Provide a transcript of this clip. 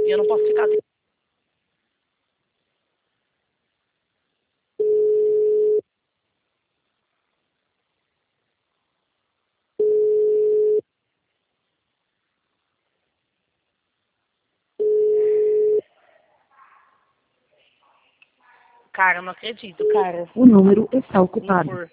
E eu não posso ficar assim. Cara, eu não acredito, cara. O número está Não ocupado. for.